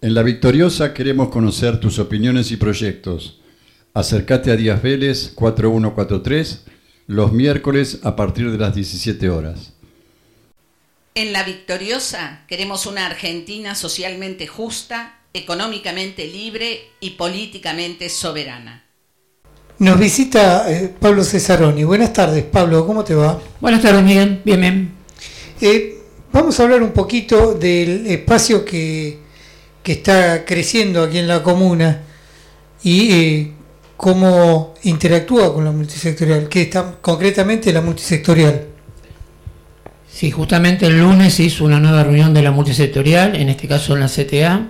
En La Victoriosa queremos conocer tus opiniones y proyectos. Acércate a Díaz Vélez 4143 los miércoles a partir de las 17 horas. En La Victoriosa queremos una Argentina socialmente justa, económicamente libre y políticamente soberana. Nos visita Pablo Cesaroni. Buenas tardes, Pablo, ¿cómo te va? Buenas tardes, Miguel. Bien. Vamos a hablar un poquito del espacio que está creciendo aquí en la comuna y cómo interactúa con la multisectorial, que está concretamente la multisectorial. Sí, justamente el lunes se hizo una nueva reunión de la multisectorial, en este caso en la CTA,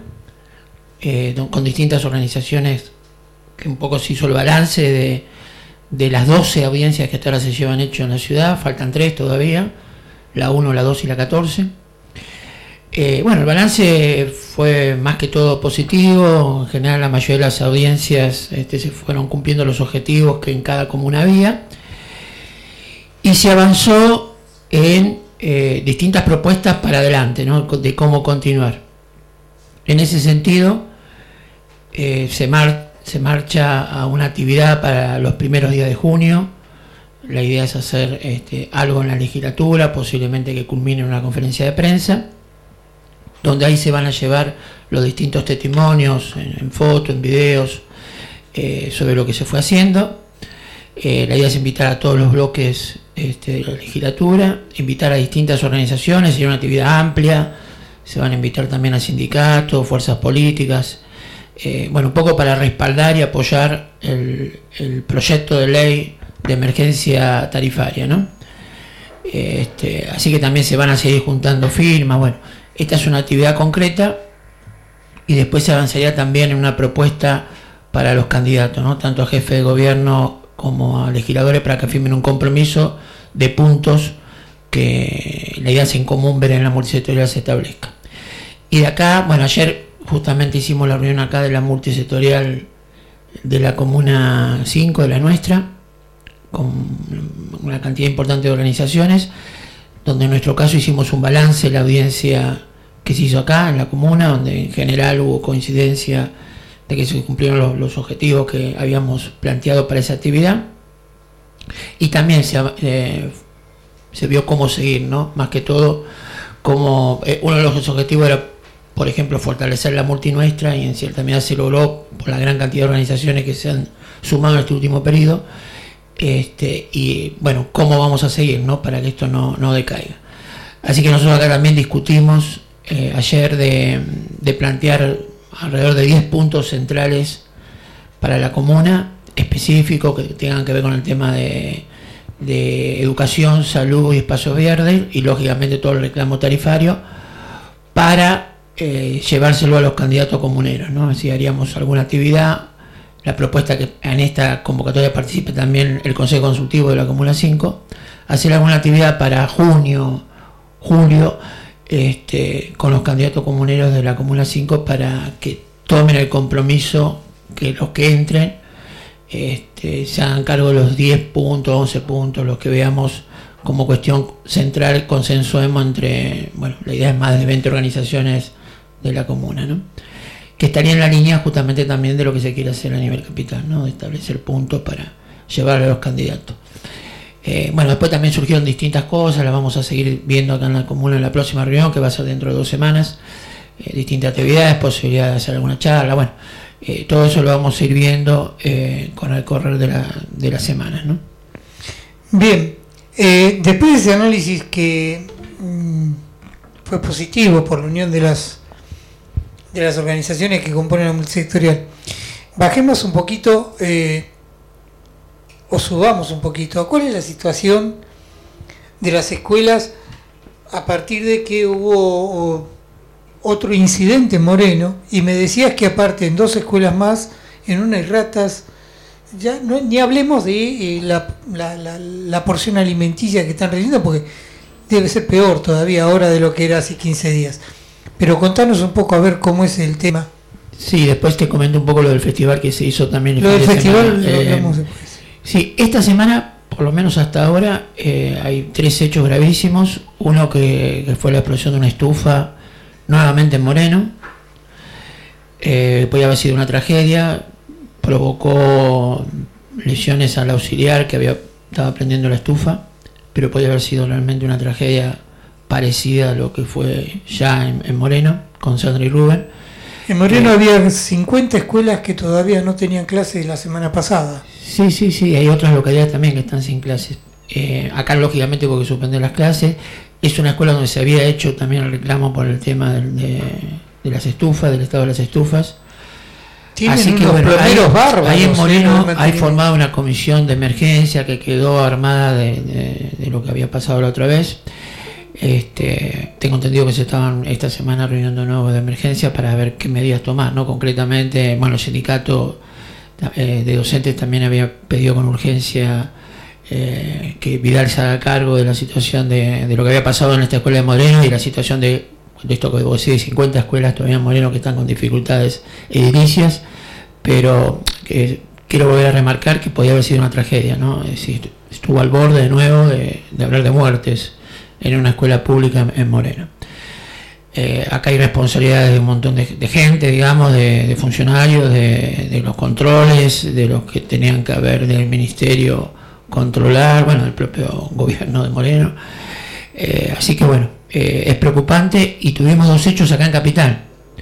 con distintas organizaciones, que un poco se hizo el balance de las 12 audiencias que hasta ahora se llevan hecho en la ciudad. Faltan 3 todavía, la 1, la 2 y la 14. El balance fue más que todo positivo. En general la mayoría de las audiencias se fueron cumpliendo los objetivos que en cada comuna había, y se avanzó en distintas propuestas para adelante, ¿no?, de cómo continuar. En ese sentido, se marcha a una actividad para los primeros días de junio. La idea es hacer algo en la legislatura, posiblemente que culmine en una conferencia de prensa, donde ahí se van a llevar los distintos testimonios en fotos, en videos, sobre lo que se fue haciendo. La idea es invitar a todos los bloques de la legislatura, invitar a distintas organizaciones, sería una actividad amplia. Se van a invitar también a sindicatos, fuerzas políticas, un poco para respaldar y apoyar el proyecto de ley de emergencia tarifaria, ¿no? Así que también se van a seguir juntando firmas. Esta es una actividad concreta, y después se avanzaría también en una propuesta para los candidatos, ¿no?, tanto a jefe de gobierno como a legisladores, para que firmen un compromiso de puntos que la idea es en común ver en la multisectorial se establezca. Y de acá, ayer justamente hicimos la reunión acá de la multisectorial de la comuna 5, de la nuestra, con una cantidad importante de organizaciones, donde en nuestro caso hicimos un balance de la audiencia que se hizo acá en la comuna, donde en general hubo coincidencia de que se cumplieron los objetivos que habíamos planteado para esa actividad, y también se vio cómo seguir, ¿no? Más que todo, como uno de los objetivos era, por ejemplo, fortalecer la multi nuestra, y en cierta medida se logró por la gran cantidad de organizaciones que se han sumado en este último periodo. Cómo vamos a seguir, ¿no?, para que esto no decaiga. Así que nosotros acá también discutimos ayer de plantear alrededor de 10 puntos centrales para la comuna, específicos, que tengan que ver con el tema de educación, salud y espacios verdes, y lógicamente todo el reclamo tarifario, para llevárselo a los candidatos comuneros, ¿no? Así haríamos alguna actividad. La propuesta que en esta convocatoria participe también el Consejo Consultivo de la Comuna 5, hacer alguna actividad para junio, julio, con los candidatos comuneros de la Comuna 5, para que tomen el compromiso, que los que entren se hagan cargo de los 10 puntos, 11 puntos, los que veamos como cuestión central, consensuemos entre, la idea es más de 20 organizaciones de la comuna, ¿no?, que estaría en la línea justamente también de lo que se quiere hacer a nivel capital, ¿no?, de establecer puntos para llevar a los candidatos. Después también surgieron distintas cosas, las vamos a seguir viendo acá en la comuna en la próxima reunión, que va a ser dentro de 2 semanas, distintas actividades, posibilidad de hacer alguna charla, todo eso lo vamos a ir viendo con el correr de las semanas, ¿no? Bien, después de ese análisis que fue positivo por la unión de las organizaciones que componen la multisectorial, bajemos un poquito, o subamos un poquito, ¿cuál es la situación de las escuelas a partir de que hubo otro incidente en Moreno? Y me decías que aparte en 2 escuelas más, en una hay ratas, ya no, ni hablemos de la porción alimenticia que están recibiendo, porque debe ser peor todavía ahora de lo que era hace 15 días. Pero contanos un poco a ver cómo es el tema. Sí, después te comento un poco lo del festival que se hizo también. Lo del festival lo hablamos después. Sí, esta semana, por lo menos hasta ahora, hay 3 hechos gravísimos. Uno que fue la explosión de una estufa nuevamente en Moreno. podía haber sido una tragedia, provocó lesiones al auxiliar que estaba prendiendo la estufa, pero podía haber sido realmente una tragedia parecida a lo que fue ya en Moreno, con Sandra y Rubén. En Moreno había 50 escuelas que todavía no tenían clases la semana pasada. Sí, hay otras localidades también que están sin clases. Acá lógicamente porque suspender las clases. Es una escuela donde se había hecho también el reclamo por el tema de las estufas, del estado de las estufas. Así que bueno, ahí en Moreno hay formado una comisión de emergencia que quedó armada de lo que había pasado la otra vez. Tengo entendido que se estaban esta semana reuniendo de nuevo de emergencia para ver qué medidas tomar, ¿no? Concretamente, bueno, el sindicato de docentes también había pedido con urgencia que Vidal se haga cargo de la situación de lo que había pasado en esta escuela de Moreno y la situación de esto que vos decís, 50 escuelas todavía en Moreno que están con dificultades edilicias, pero que quiero volver a remarcar que podía haber sido una tragedia, ¿no? Es decir, estuvo al borde de nuevo de hablar de muertes en una escuela pública en Moreno. Acá hay responsabilidades de un montón de gente, digamos, de funcionarios, de los controles, de los que tenían que haber del ministerio controlar, bueno, del propio gobierno de Moreno. Así que bueno, es preocupante y tuvimos dos hechos acá en Capital.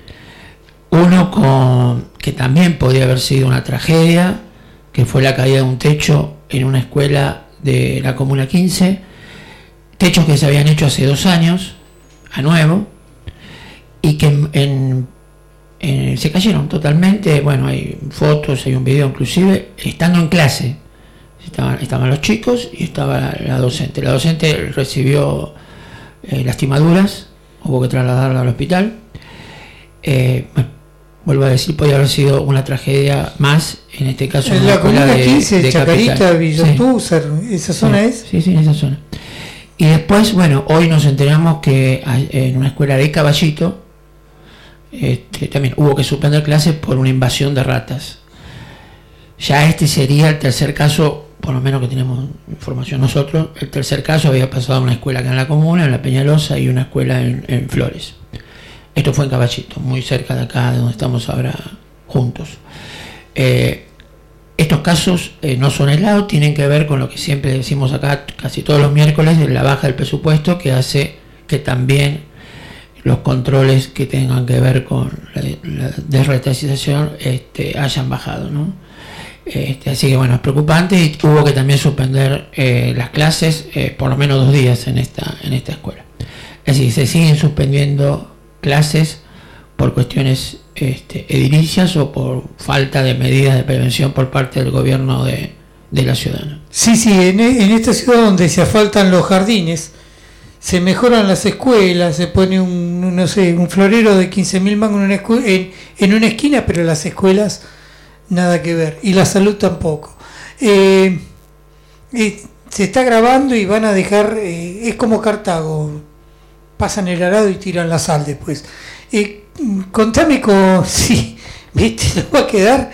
Uno que también podía haber sido una tragedia, que fue la caída de un techo en una escuela de la Comuna 15, techos que se habían hecho hace 2 años, a nuevo, y que se cayeron totalmente. Bueno, hay fotos, hay un video inclusive, estando en clase. Estaban los chicos y estaba la docente. La docente recibió lastimaduras, hubo que trasladarla al hospital. Bueno, vuelvo a decir, podría haber sido una tragedia más, en este caso en la Comuna 15, Chacarita, Villotúzar, sí. ¿Esa zona es? Sí, en esa zona. Y después, bueno, hoy nos enteramos que en una escuela de Caballito también hubo que suspender clases por una invasión de ratas. Ya sería el tercer caso, por lo menos que tenemos información nosotros, el tercer caso había pasado en una escuela acá en la comuna, en la Peñalosa, y una escuela en Flores. Esto fue en Caballito, muy cerca de acá, de donde estamos ahora juntos. Estos casos no son aislados, tienen que ver con lo que siempre decimos acá casi todos los miércoles, de la baja del presupuesto, que hace que también los controles que tengan que ver con la desretalización hayan bajado, ¿no? Así que bueno, es preocupante, y hubo que también suspender las clases por lo menos 2 días en esta escuela. Es decir, se siguen suspendiendo clases por cuestiones edilicias o por falta de medidas de prevención por parte del gobierno de la ciudad. Sí, en esta ciudad donde se asfaltan los jardines, se mejoran las escuelas, se pone un florero de 15.000 mangos en una esquina, pero las escuelas nada que ver, y la salud tampoco. Se está grabando y van a dejar, es como Cartago, pasan el arado y tiran la sal después. Contame si viste, nos va a quedar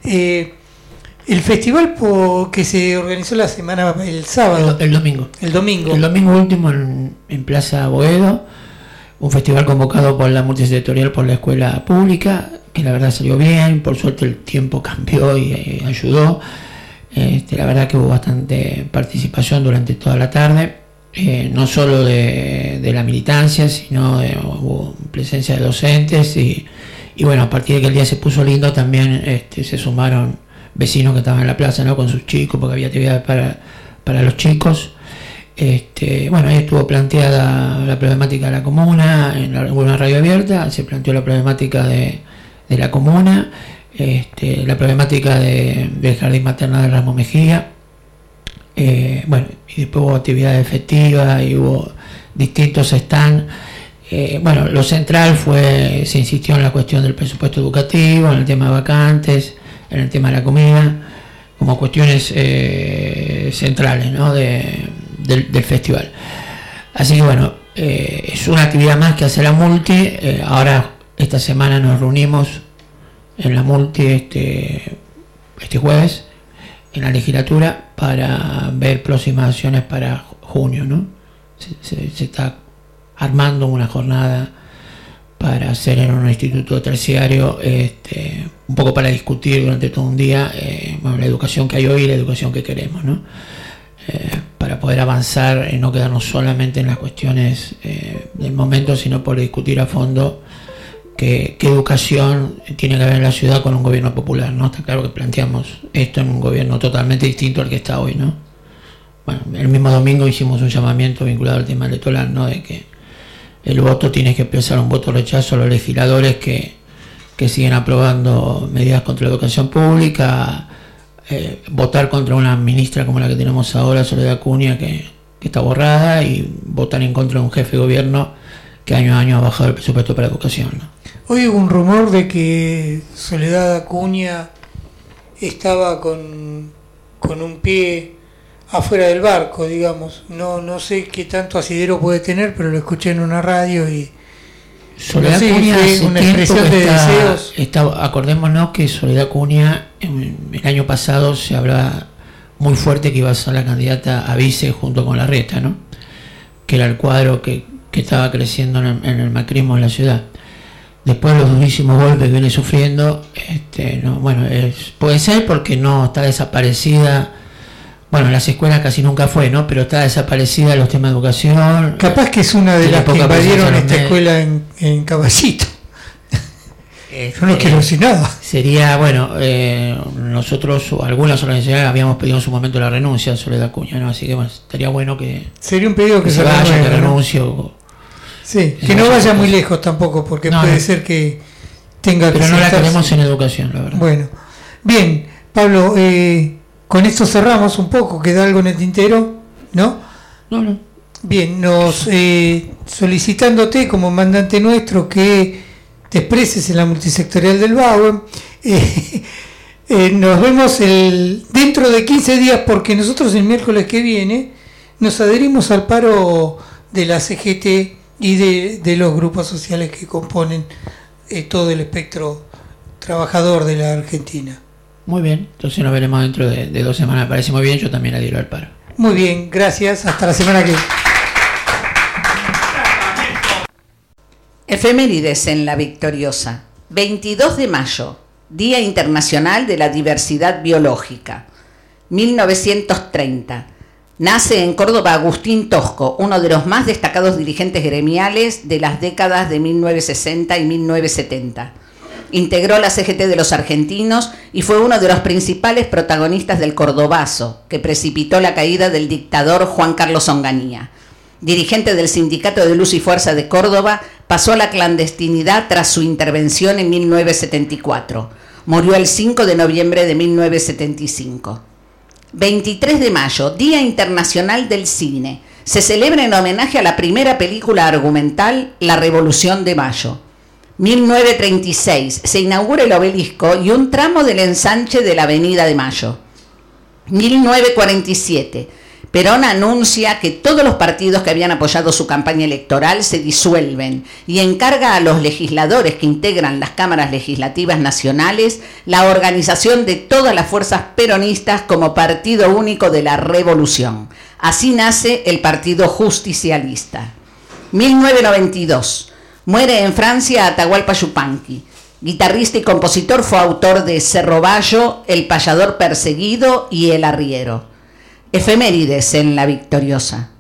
el festival que se organizó el sábado. El domingo. El domingo último en Plaza Boedo, un festival convocado por la multisectorial, por la escuela pública, que la verdad salió bien, por suerte el tiempo cambió y ayudó. La verdad que hubo bastante participación durante toda la tarde, no solo de la militancia, sino hubo presencia de docentes y bueno, a partir de que el día se puso lindo también se sumaron vecinos que estaban en la plaza, ¿no? Con sus chicos, porque había actividades para los chicos. Bueno, ahí estuvo planteada la problemática de la comuna, en una radio abierta se planteó la problemática de la comuna, la problemática del jardín maternal de Ramos Mejía, bueno, y después hubo actividades efectivas y hubo distintos stands. Bueno, lo central se insistió en la cuestión del presupuesto educativo, en el tema de vacantes, en el tema de la comida, como cuestiones centrales, ¿no? del festival. Así que bueno, es una actividad más que hace la multi. Ahora esta semana nos reunimos en la multi este jueves en la legislatura para ver próximas acciones para junio, ¿no? Se está armando una jornada para hacer en un instituto terciario, un poco para discutir durante todo un día la educación que hay hoy y la educación que queremos, ¿no? Para poder avanzar y no quedarnos solamente en las cuestiones del momento, sino por discutir a fondo qué educación tiene que haber en la ciudad con un gobierno popular, ¿no? Está claro que planteamos esto en un gobierno totalmente distinto al que está hoy, ¿no? Bueno, el mismo domingo hicimos un llamamiento vinculado al tema electoral, ¿no? De que el voto tiene que expresar un voto rechazo a los legisladores que siguen aprobando medidas contra la educación pública, votar contra una ministra como la que tenemos ahora, Soledad Acuña, que está borrada, y votar en contra de un jefe de gobierno que año a año ha bajado el presupuesto para educación, ¿no? Hoy hubo un rumor de que Soledad Acuña estaba con un pie afuera del barco, digamos. No sé qué tanto asidero puede tener, pero lo escuché en una radio y Soledad Acuña fue una expresión de deseos. Acordémonos que Soledad Acuña el año pasado se hablaba muy fuerte que iba a ser la candidata a vice junto con Larreta, ¿no? Que era el cuadro que estaba creciendo en el macrismo en la ciudad. Después de los durísimos golpes que viene sufriendo, puede ser porque no está desaparecida. Bueno, en las escuelas casi nunca fue, ¿no? Pero está desaparecida en los temas de educación. Capaz que es una de las que invadieron esta escuela en Caballito. Yo no quiero decir nada. Sería, nosotros o algunas organizaciones habíamos pedido en su momento la renuncia de Soledad Acuña, ¿no? Así que estaría bueno que... Sería un pedido que se vaya, que renuncie. ¿No? Sí, que no vaya muy lejos tampoco, porque puede ser que tenga que... Pero no la tenemos en educación, la verdad. Bueno, bien, Pablo, con esto cerramos un poco, ¿queda algo en el tintero? ¿No? No. Bien, nos solicitándote como mandante nuestro que te expreses en la multisectorial del BAUE. Nos vemos dentro de 15 días, porque nosotros el miércoles que viene nos adherimos al paro de la CGT y de los grupos sociales que componen todo el espectro trabajador de la Argentina. Muy bien, entonces nos veremos dentro de 2 semanas. Me parece muy bien, yo también adhiero al paro. Muy bien, gracias, hasta la semana que viene. Efemérides en La Victoriosa. 22 de mayo, Día Internacional de la Diversidad Biológica. 1930. Nace en Córdoba Agustín Tosco, uno de los más destacados dirigentes gremiales de las décadas de 1960 y 1970. Integró la CGT de los argentinos y fue uno de los principales protagonistas del Cordobazo, que precipitó la caída del dictador Juan Carlos Onganía. Dirigente del Sindicato de Luz y Fuerza de Córdoba, pasó a la clandestinidad tras su intervención en 1974. Murió el 5 de noviembre de 1975. 23 de mayo, Día Internacional del Cine. Se celebra en homenaje a la primera película argumental, La Revolución de Mayo. 1936, se inaugura el obelisco y un tramo del ensanche de la Avenida de Mayo. 1947, Perón anuncia que todos los partidos que habían apoyado su campaña electoral se disuelven y encarga a los legisladores que integran las cámaras legislativas nacionales la organización de todas las fuerzas peronistas como partido único de la revolución. Así nace el Partido Justicialista. 1992. Muere en Francia Atahualpa Yupanqui. Guitarrista y compositor, fue autor de Cerro Bayo, El Payador Perseguido y El Arriero. Efemérides en La Victoriosa.